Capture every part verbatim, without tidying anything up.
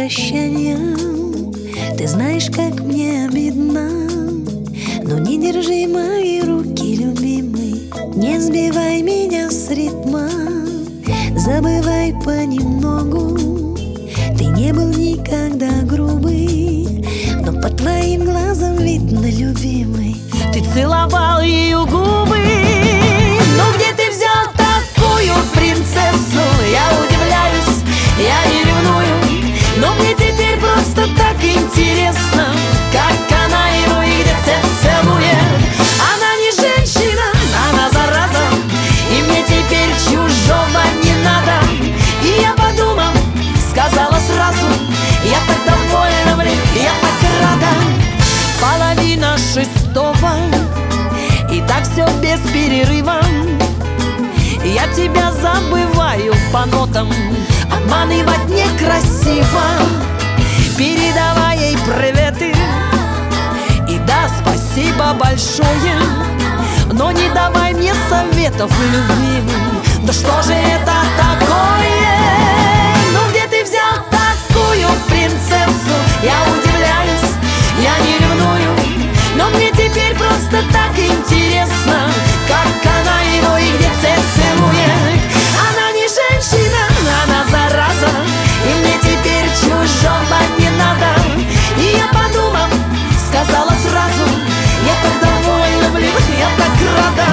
прощание. Ты знаешь, как мне обидно, но не держи мои руки, любимый. Не сбивай меня с ритма, забывай понемногу. Ты не был никогда грубый, но по твоим глазам видно, любимый. Ты целовал ее губы. Но где ты взял такую принцессу? Я удивляюсь, я не ревную, но мне теперь просто так интересно, как она его и где целует. Она не женщина, она зараза, и мне теперь чужого не надо. И я подумал, сказала сразу: я так довольна, блин, я так рада. Половина шестого, и так все без перерыва. Я тебя забываю по нотам, обманывать некрасиво. Передавай ей приветы и да, спасибо большое, но не давай мне советов, любимый. Да что же это такое? Ну где ты взял такую принцессу? Я удивляюсь, я не ревную, но мне теперь просто так интересно, как она его и где целует. Она не женщина, она зараза, и мне теперь чужого не надо. И я подумал, сказала сразу: я так довольна, блин, я так рада.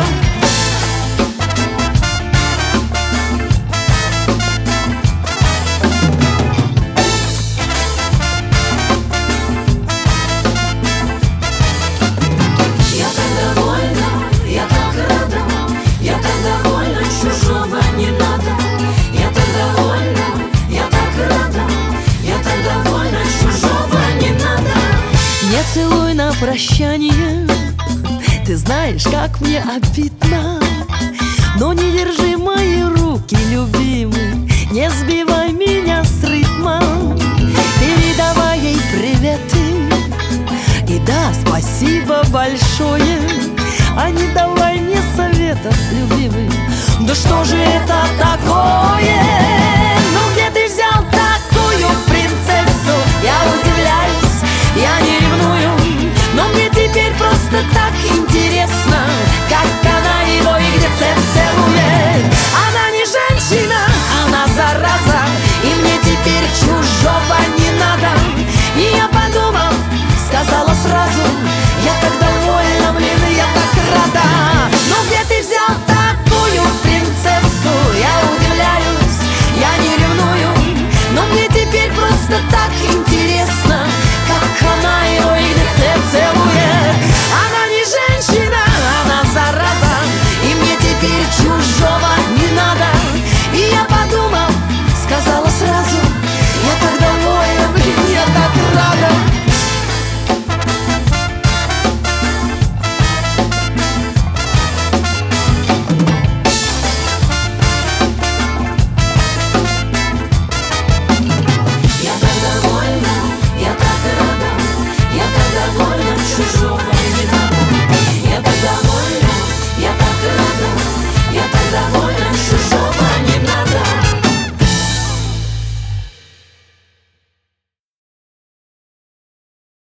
Не целуй на прощание, ты знаешь, как мне обидно, но не держи мои руки, любимый, не сбивай меня с ритма. Передавай ей приветы и да, спасибо большое, а не давай мне советов, любимый. Да что же это такое? Ну где ты взял такую принцессу? Я удивляюсь,